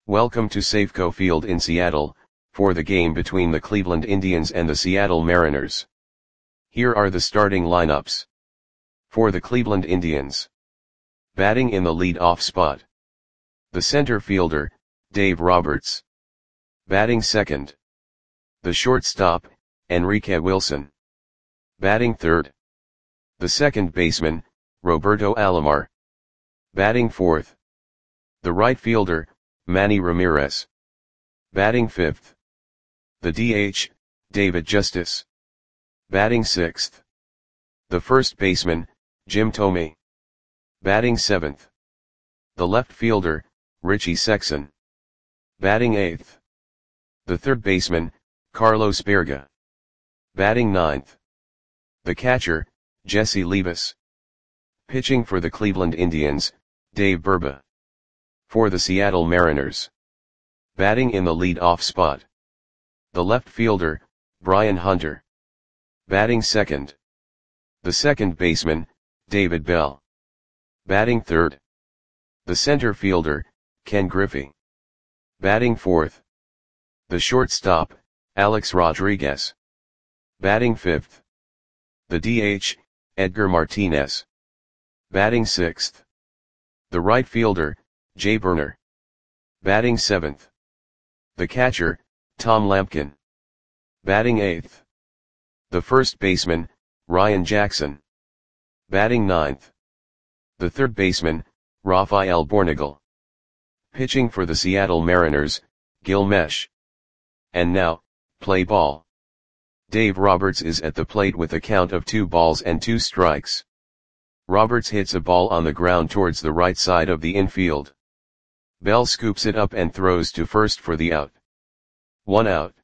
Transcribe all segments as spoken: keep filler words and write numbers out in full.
Welcome to Safeco Field in Seattle, for the game between the Cleveland Indians and the Seattle Mariners. Here are the starting lineups. For the Cleveland Indians. Batting in the lead-off spot. The center fielder, Dave Roberts. Batting second. The shortstop, Enrique Wilson. Batting third. The second baseman, Roberto Alomar. Batting fourth. The right fielder, Manny Ramirez. Batting fifth. The D H, David Justice. Batting sixth. The first baseman, Jim Thome. Batting seventh. The left fielder, Richie Sexson. Batting eighth. The third baseman, Carlos Baerga. Batting ninth. The catcher, Jesse Levis. Pitching for the Cleveland Indians, Dave Burba. For the Seattle Mariners. Batting in the lead-off spot. The left fielder, Brian Hunter. Batting second. The second baseman, David Bell. Batting third. The center fielder, Ken Griffey. Batting fourth. The shortstop, Alex Rodriguez. Batting fifth. The D H, Edgar Martinez. Batting sixth. The right fielder, Jay Burner. Batting seventh. The catcher, Tom Lampkin. Batting eighth. The first baseman, Ryan Jackson. Batting ninth. The third baseman, Rafael Bornagel. Pitching for the Seattle Mariners, Gil Mesh. And now, play ball. Dave Roberts is at the plate with a count of two balls and two strikes. Roberts hits a ball on the ground towards the right side of the infield. Bell scoops it up and throws to first for the out. One out.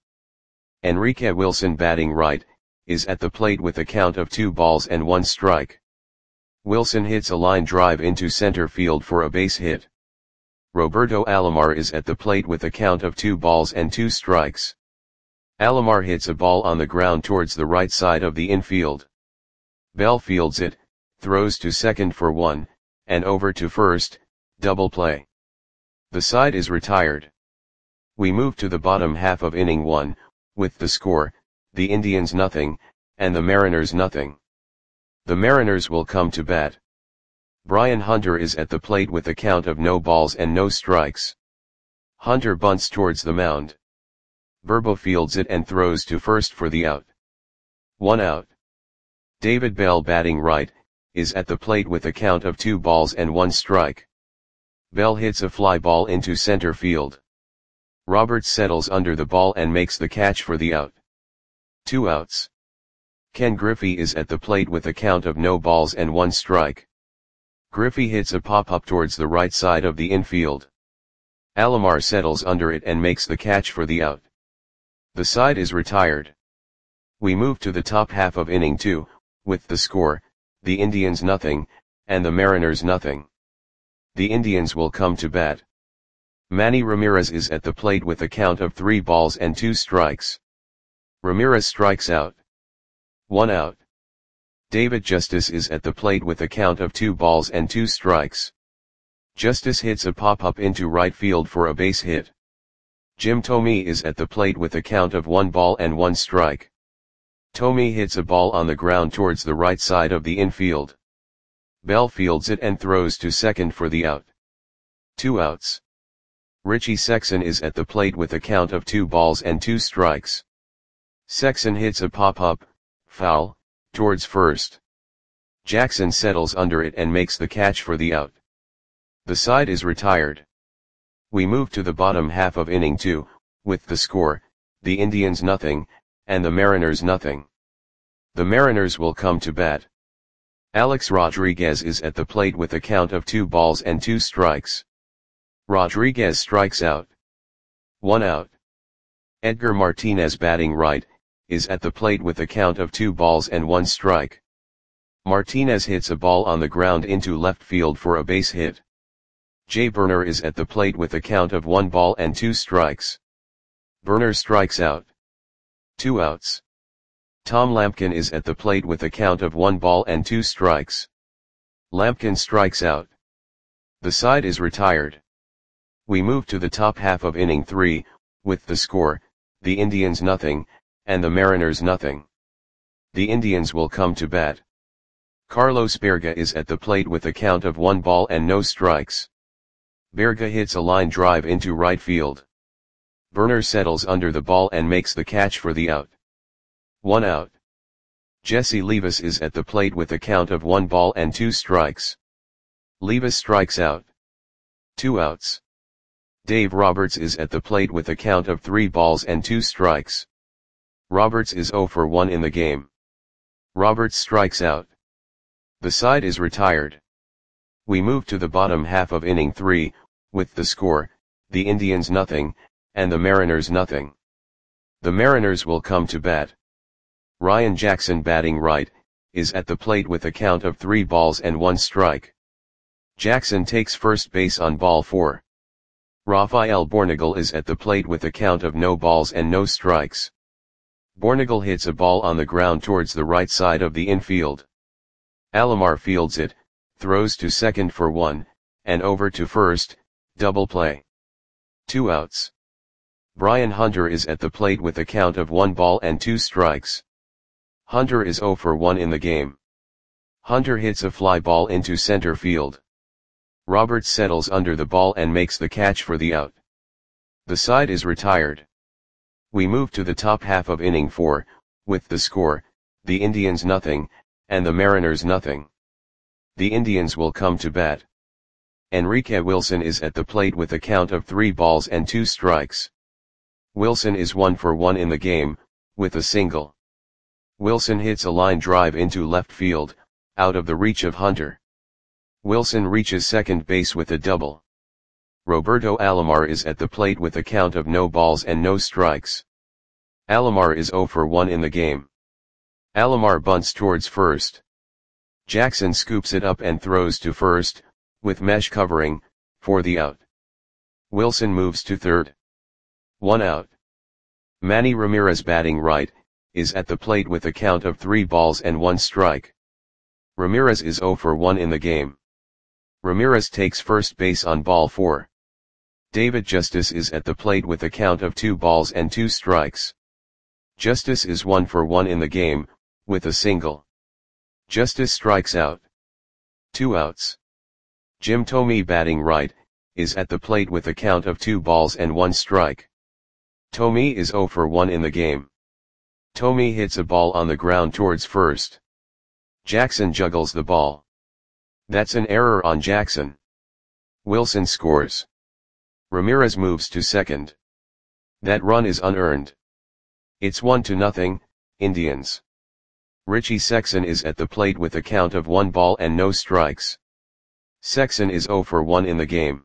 Enrique Wilson, batting right, is at the plate with a count of two balls and one strike. Wilson hits a line drive into center field for a base hit. Roberto Alomar is at the plate with a count of two balls and two strikes. Alomar hits a ball on the ground towards the right side of the infield. Bell fields it, throws to second for one, and over to first, double play. The side is retired. We move to the bottom half of inning one, with the score, the Indians nothing, and the Mariners nothing. The Mariners will come to bat. Brian Hunter is at the plate with a count of no balls and no strikes. Hunter bunts towards the mound. Burba fields it and throws to first for the out. One out. David Bell, batting right, is at the plate with a count of two balls and one strike. Bell hits a fly ball into center field. Roberts settles under the ball and makes the catch for the out. Two outs. Ken Griffey is at the plate with a count of no balls and one strike. Griffey hits a pop-up towards the right side of the infield. Alomar settles under it and makes the catch for the out. The side is retired. We move to the top half of inning two, with the score, the Indians nothing, and the Mariners nothing. The Indians will come to bat. Manny Ramirez is at the plate with a count of three balls and two strikes. Ramirez strikes out. One out. David Justice is at the plate with a count of two balls and two strikes. Justice hits a pop-up into right field for a base hit. Jim Thome is at the plate with a count of one ball and one strike. Thome hits a ball on the ground towards the right side of the infield. Bell fields it and throws to second for the out. Two outs. Richie Sexson is at the plate with a count of two balls and two strikes. Sexson hits a pop-up, foul, towards first. Jackson settles under it and makes the catch for the out. The side is retired. We move to the bottom half of inning two, with the score, the Indians nothing, and the Mariners nothing. The Mariners will come to bat. Alex Rodriguez is at the plate with a count of two balls and two strikes. Rodriguez strikes out. One out. Edgar Martinez, batting right, is at the plate with a count of two balls and one strike. Martinez hits a ball on the ground into left field for a base hit. Jay Burner is at the plate with a count of one ball and two strikes. Burner strikes out. Two outs. Tom Lampkin is at the plate with a count of one ball and two strikes. Lampkin strikes out. The side is retired. We move to the top half of inning three, with the score, the Indians nothing, and the Mariners nothing. The Indians will come to bat. Carlos Berga is at the plate with a count of one ball and no strikes. Berga hits a line drive into right field. Burner settles under the ball and makes the catch for the out. One out. Jesse Levis is at the plate with a count of one ball and two strikes. Levis strikes out. Two outs. Dave Roberts is at the plate with a count of three balls and two strikes. Roberts is oh for one in the game. Roberts strikes out. The side is retired. We move to the bottom half of inning three, with the score, the Indians nothing, and the Mariners nothing. The Mariners will come to bat. Ryan Jackson, batting right, is at the plate with a count of three balls and one strike. Jackson takes first base on ball four. Rafael Bornagel is at the plate with a count of no balls and no strikes. Bornagel hits a ball on the ground towards the right side of the infield. Alomar fields it, throws to second for one, and over to first, double play. Two outs. Brian Hunter is at the plate with a count of one ball and two strikes. Hunter is oh for one in the game. Hunter hits a fly ball into center field. Roberts settles under the ball and makes the catch for the out. The side is retired. We move to the top half of inning four, with the score, the Indians nothing, and the Mariners nothing. The Indians will come to bat. Enrique Wilson is at the plate with a count of three balls and two strikes. Wilson is one for one in the game, with a single. Wilson hits a line drive into left field, out of the reach of Hunter. Wilson reaches second base with a double. Roberto Alomar is at the plate with a count of no balls and no strikes. Alomar is oh for one in the game. Alomar bunts towards first. Jackson scoops it up and throws to first, with mesh covering, for the out. Wilson moves to third. One out. Manny Ramirez, batting right, is at the plate with a count of three balls and one strike. Ramirez is oh for one in the game. Ramirez takes first base on ball four. David Justice is at the plate with a count of two balls and two strikes. Justice is one for one in the game, with a single. Justice strikes out. Two outs. Jim Thome, batting right, is at the plate with a count of two balls and one strike. Thome is oh for one in the game. Thome hits a ball on the ground towards first. Jackson juggles the ball. That's an error on Jackson. Wilson scores. Ramirez moves to second. That run is unearned. It's one to nothing, Indians. Richie Sexson is at the plate with a count of one ball and no strikes. Sexson is oh for one in the game.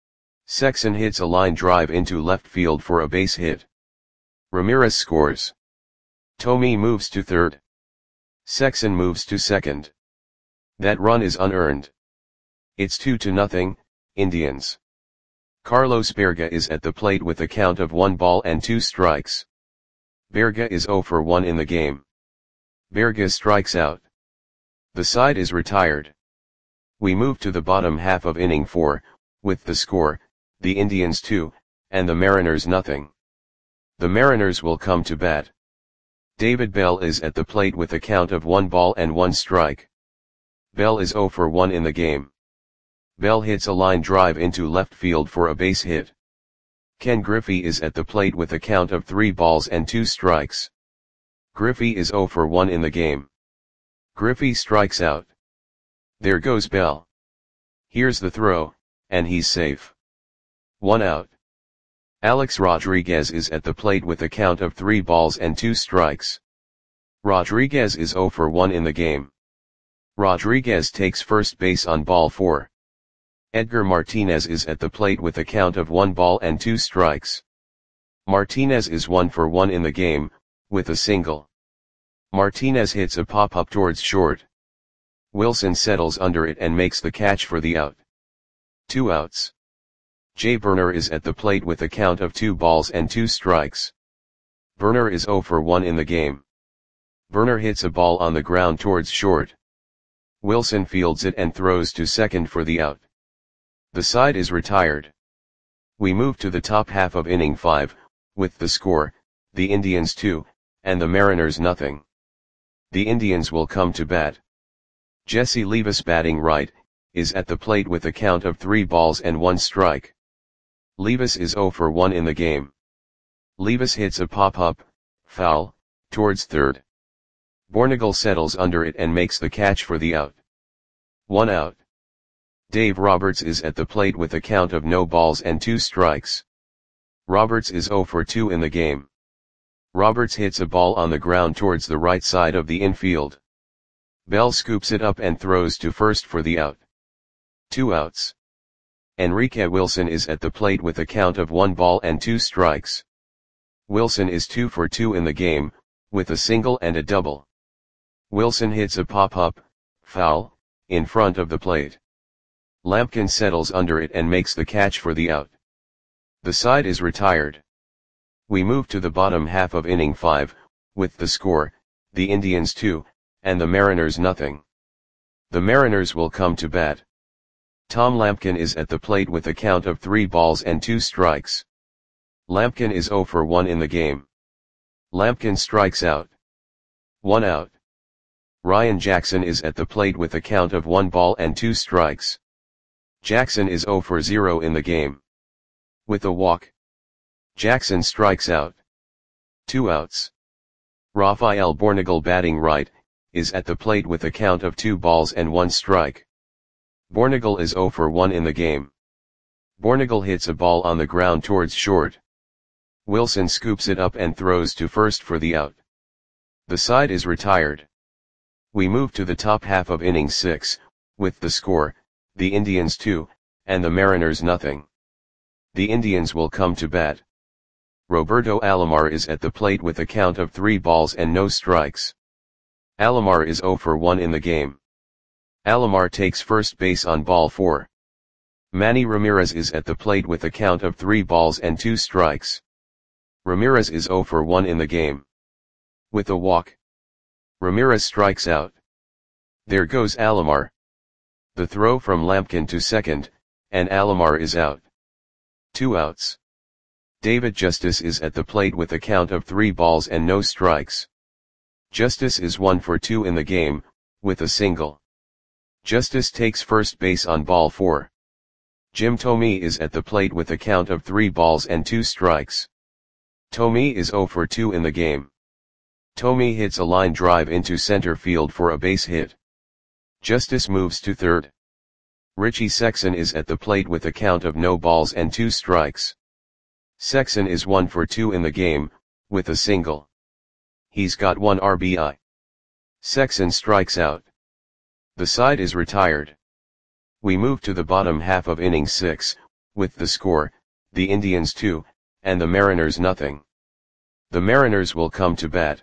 Sexson hits a line drive into left field for a base hit. Ramirez scores. Thome moves to third. Sexson moves to second. That run is unearned. It's two to nothing, Indians. Carlos Berga is at the plate with a count of one ball and two strikes. Berga is oh for one in the game. Berga strikes out. The side is retired. We move to the bottom half of inning four, with the score, the Indians two, and the Mariners nothing. The Mariners will come to bat. David Bell is at the plate with a count of one ball and one strike. Bell is oh for one in the game. Bell hits a line drive into left field for a base hit. Ken Griffey is at the plate with a count of three balls and two strikes. Griffey is oh for one in the game. Griffey strikes out. There goes Bell. Here's the throw, and he's safe. One out. Alex Rodriguez is at the plate with a count of three balls and two strikes. Rodriguez is oh for one in the game. Rodriguez takes first base on ball four. Edgar Martinez is at the plate with a count of one ball and two strikes. Martinez is one for one in the game, with a single. Martinez hits a pop-up towards short. Wilson settles under it and makes the catch for the out. Two outs. Jay Burner is at the plate with a count of two balls and two strikes. Burner is oh for one in the game. Burner hits a ball on the ground towards short. Wilson fields it and throws to second for the out. The side is retired. We move to the top half of inning five, with the score, the Indians two, and the Mariners nothing. The Indians will come to bat. Jesse Levis, batting right, is at the plate with a count of three balls and one strike. Levis is oh for one in the game. Levis hits a pop-up, foul, towards third. Bornagel settles under it and makes the catch for the out. One out. Dave Roberts is at the plate with a count of no balls and two strikes. Roberts is oh for two in the game. Roberts hits a ball on the ground towards the right side of the infield. Bell scoops it up and throws to first for the out. Two outs. Enrique Wilson is at the plate with a count of one ball and two strikes. Wilson is two for two in the game, with a single and a double. Wilson hits a pop-up, foul, in front of the plate. Lampkin settles under it and makes the catch for the out. The side is retired. We move to the bottom half of inning five, with the score, the Indians two, and the Mariners nothing. The Mariners will come to bat. Tom Lampkin is at the plate with a count of three balls and two strikes. Lampkin is oh for one in the game. Lampkin strikes out. One out. Ryan Jackson is at the plate with a count of one ball and two strikes. Jackson is oh for zero in the game. With a walk, Jackson strikes out. Two outs. Rafael Bornagel, batting right, is at the plate with a count of two balls and one strike. Bornagel is oh for one in the game. Bornagel hits a ball on the ground towards short. Wilson scoops it up and throws to first for the out. The side is retired. We move to the top half of inning six, with the score, the Indians two, and the Mariners nothing. The Indians will come to bat. Roberto Alomar is at the plate with a count of three balls and no strikes. Alomar is oh for one in the game. Alomar takes first base on ball four. Manny Ramirez is at the plate with a count of three balls and two strikes. Ramirez is oh for one in the game. With a walk, Ramirez strikes out. There goes Alomar. The throw from Lampkin to second, and Alomar is out. Two outs. David Justice is at the plate with a count of three balls and no strikes. Justice is one for two in the game, with a single. Justice takes first base on ball four. Jim Thome is at the plate with a count of three balls and two strikes. Thome is oh for two in the game. Thome hits a line drive into center field for a base hit. Justice moves to third. Richie Sexson is at the plate with a count of no balls and two strikes. Sexson is one for two in the game, with a single. He's got one R B I. Sexson strikes out. The side is retired. We move to the bottom half of inning six, with the score, the Indians two, and the Mariners nothing. The Mariners will come to bat.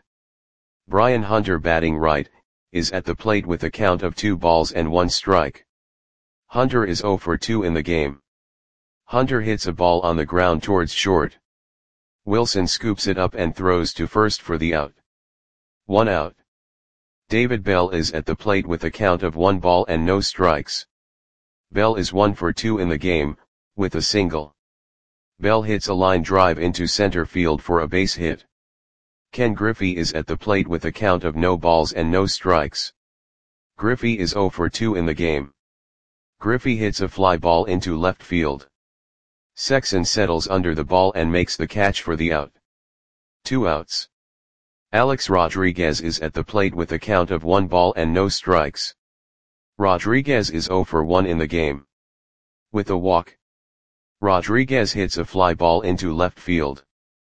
Brian Hunter, batting right, is at the plate with a count of two balls and one strike. Hunter is oh for two in the game. Hunter hits a ball on the ground towards short. Wilson scoops it up and throws to first for the out. One out. David Bell is at the plate with a count of one ball and no strikes. Bell is one for two in the game, with a single. Bell hits a line drive into center field for a base hit. Ken Griffey is at the plate with a count of no balls and no strikes. Griffey is oh for two in the game. Griffey hits a fly ball into left field. Sexson settles under the ball and makes the catch for the out. Two outs. Alex Rodriguez is at the plate with a count of one ball and no strikes. Rodriguez is oh for one in the game. With a walk, Rodriguez hits a fly ball into left field.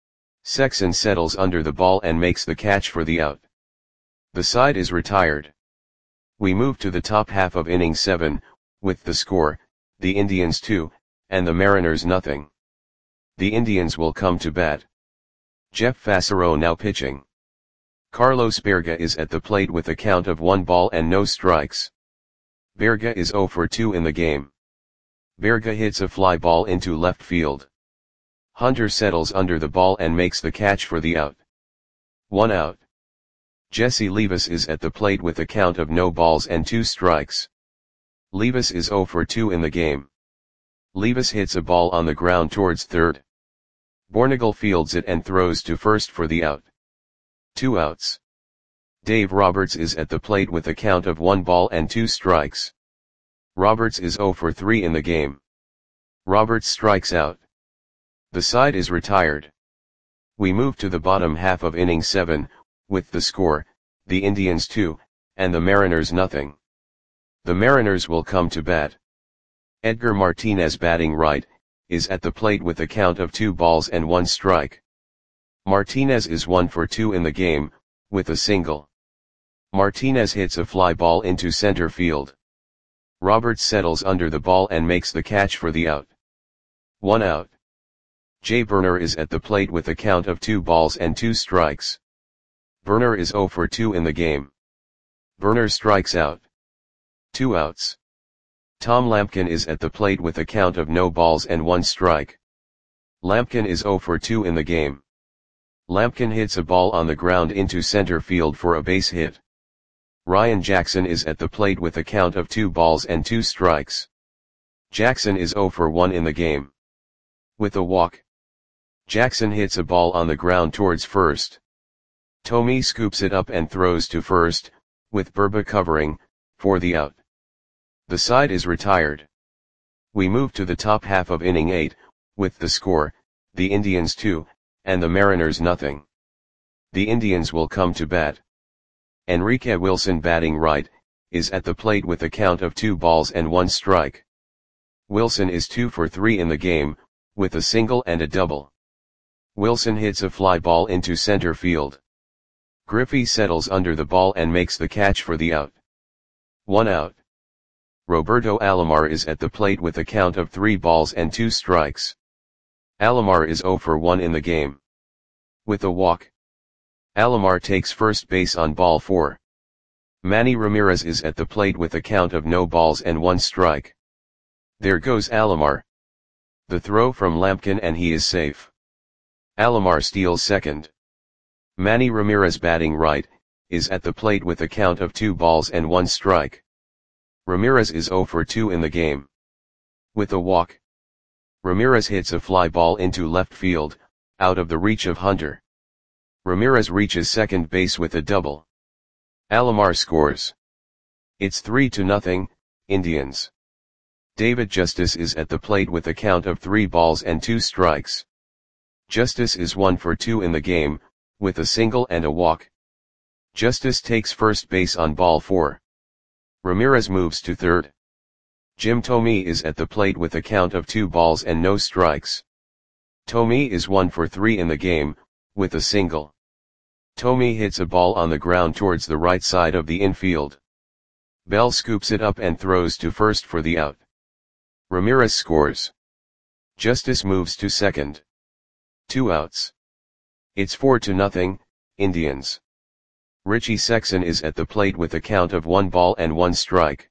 Sexson settles under the ball and makes the catch for the out. The side is retired. We move to the top half of inning seven, with the score, the Indians two, and the Mariners nothing. The Indians will come to bat. Jeff Fassero now pitching. Carlos Berga is at the plate with a count of one ball and no strikes. Berga is oh for two in the game. Berga hits a fly ball into left field. Hunter settles under the ball and makes the catch for the out. One out. Jesse Levis is at the plate with a count of no balls and two strikes. Levis is oh for two in the game. Levis hits a ball on the ground towards third. Bornagel fields it and throws to first for the out. Two outs. Dave Roberts is at the plate with a count of one ball and two strikes. Roberts is oh for three in the game. Roberts strikes out. The side is retired. We move to the bottom half of inning seven, with the score, the Indians two, and the Mariners nothing. The Mariners will come to bat. Edgar Martinez, batting right, is at the plate with a count of two balls and one strike. Martinez is one for two in the game, with a single. Martinez hits a fly ball into center field. Roberts settles under the ball and makes the catch for the out. One out. Jay Burner is at the plate with a count of two balls and two strikes. Burner is oh for two in the game. Burner strikes out. Two outs. Tom Lampkin is at the plate with a count of no balls and one strike. Lampkin is oh for two in the game. Lampkin hits a ball on the ground into center field for a base hit. Ryan Jackson is at the plate with a count of two balls and two strikes. Jackson is oh for one in the game. With a walk. Jackson hits a ball on the ground towards first. Tommy scoops it up and throws to first, with Burba covering, for the out. The side is retired. We move to the top half of inning eight, with the score, the Indians two, and the Mariners nothing. The Indians will come to bat. Enrique Wilson, batting right, is at the plate with a count of two balls and one strike. Wilson is two for three in the game, with a single and a double. Wilson hits a fly ball into center field. Griffey settles under the ball and makes the catch for the out. One out. Roberto Alomar is at the plate with a count of three balls and two strikes. Alomar is oh for one in the game. With a walk. Alomar takes first base on ball four. Manny Ramirez is at the plate with a count of no balls and one strike. There goes Alomar. The throw from Lampkin and he is safe. Alomar steals second. Manny Ramirez, batting right, is at the plate with a count of two balls and one strike. Ramirez is oh for two in the game. With a walk. Ramirez hits a fly ball into left field, out of the reach of Hunter. Ramirez reaches second base with a double. Alomar scores. It's three to nothing, Indians. David Justice is at the plate with a count of three balls and two strikes. Justice is one for two in the game, with a single and a walk. Justice takes first base on ball four. Ramirez moves to third. Jim Thome is at the plate with a count of two balls and no strikes. Thome is one for three in the game, with a single. Thome hits a ball on the ground towards the right side of the infield. Bell scoops it up and throws to first for the out. Ramirez scores. Justice moves to second. Two outs. It's four to nothing, Indians. Richie Sexson is at the plate with a count of one ball and one strike.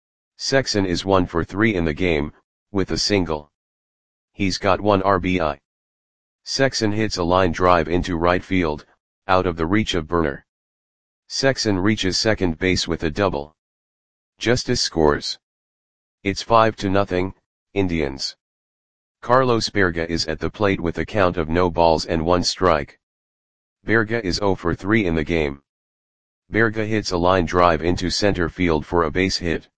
Sexson is one for three in the game, with a single. He's got one R B I. Sexson hits a line drive into right field, out of the reach of Burner. Sexson reaches second base with a double. Justice scores. It's five to nothing, Indians. Carlos Berga is at the plate with a count of no balls and one strike. Berga is oh for three in the game. Berga hits a line drive into center field for a base hit.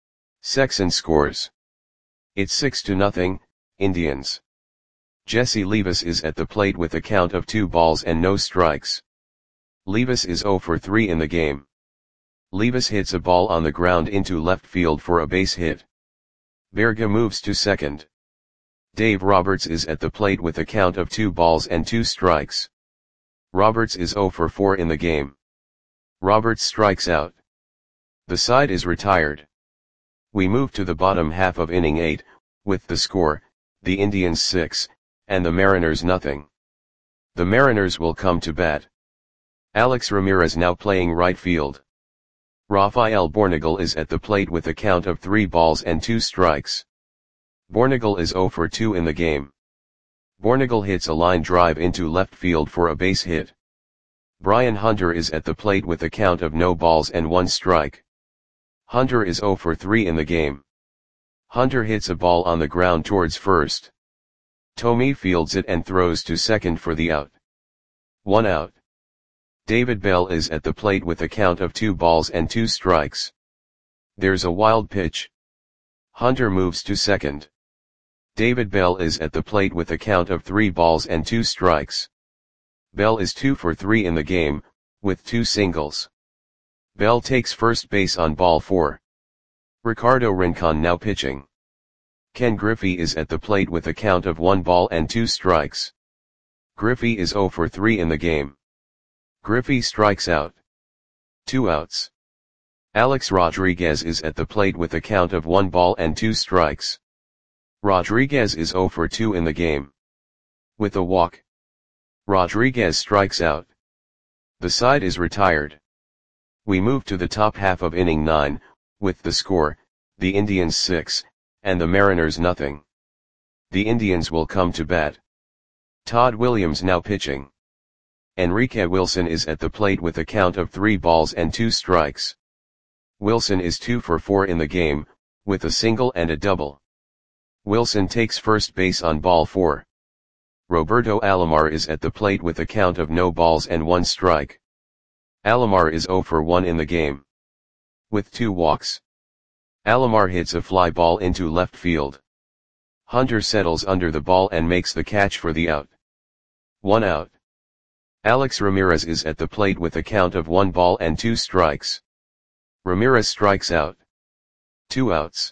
Sexson scores. It's six to nothing, Indians. Jesse Levis is at the plate with a count of two balls and no strikes. Levis is oh for three in the game. Levis hits a ball on the ground into left field for a base hit. Berga moves to second. Dave Roberts is at the plate with a count of two balls and two strikes. Roberts is oh for four in the game. Roberts strikes out. The side is retired. We move to the bottom half of inning eight, with the score, the Indians six, and the Mariners nothing. The Mariners will come to bat. Alex Ramirez now playing right field. Rafael Bornagel is at the plate with a count of three balls and two strikes. Bornagel is oh for two in the game. Bornagel hits a line drive into left field for a base hit. Brian Hunter is at the plate with a count of no balls and one strike. Hunter is oh for three in the game. Hunter hits a ball on the ground towards first. Tommy fields it and throws to second for the out. One out. David Bell is at the plate with a count of two balls and two strikes. There's a wild pitch. Hunter moves to second. David Bell is at the plate with a count of three balls and two strikes. Bell is two for three in the game, with two singles. Bell takes first base on ball four. Ricardo Rincon now pitching. Ken Griffey is at the plate with a count of one ball and two strikes. Griffey is zero for three in the game. Griffey strikes out. Two outs. Alex Rodriguez is at the plate with a count of one ball and two strikes. Rodriguez is zero for two in the game. With a walk, Rodriguez strikes out. The side is retired. We move to the top half of inning nine, with the score, the Indians six, and the Mariners nothing. The Indians will come to bat. Todd Williams now pitching. Enrique Wilson is at the plate with a count of three balls and two strikes. Wilson is two for four in the game, with a single and a double. Wilson takes first base on ball four. Roberto Alomar is at the plate with a count of no balls and one strike. Alomar is zero for one in the game. With two walks, Alomar hits a fly ball into left field. Hunter settles under the ball and makes the catch for the out. One out. Alex Ramirez is at the plate with a count of one ball and two strikes. Ramirez strikes out. Two outs.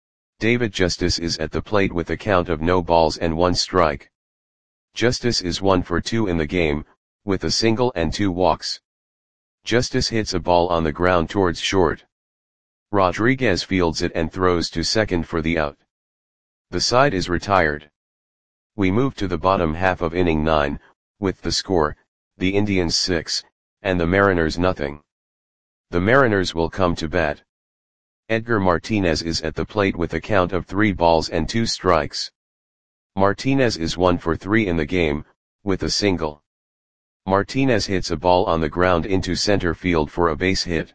David Justice is at the plate with a count of no balls and one strike. Justice is one for two in the game, with a single and two walks. Justice hits a ball on the ground towards short. Rodriguez fields it and throws to second for the out. The side is retired. We move to the bottom half of inning nine, with the score, the Indians six, and the Mariners nothing. The Mariners will come to bat. Edgar Martinez is at the plate with a count of three balls and two strikes. Martinez is one for three in the game, with a single. Martinez hits a ball on the ground into center field for a base hit.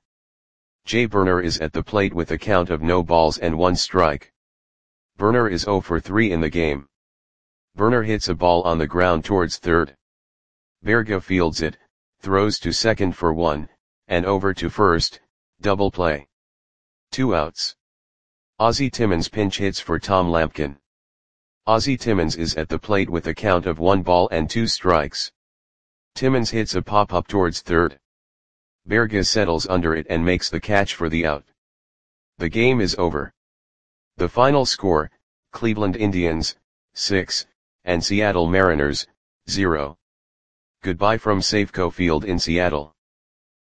Jay Burner is at the plate with a count of no balls and one strike. Burner is zero for three in the game. Burner hits a ball on the ground towards third. Berga fields it, throws to second for one, and over to first, double play. Two outs. Ozzie Timmons pinch hits for Tom Lampkin. Ozzie Timmons is at the plate with a count of one ball and two strikes. Timmons hits a pop-up towards third. Berga settles under it and makes the catch for the out. The game is over. The final score, Cleveland Indians, six, and Seattle Mariners, zero. Goodbye from Safeco Field in Seattle.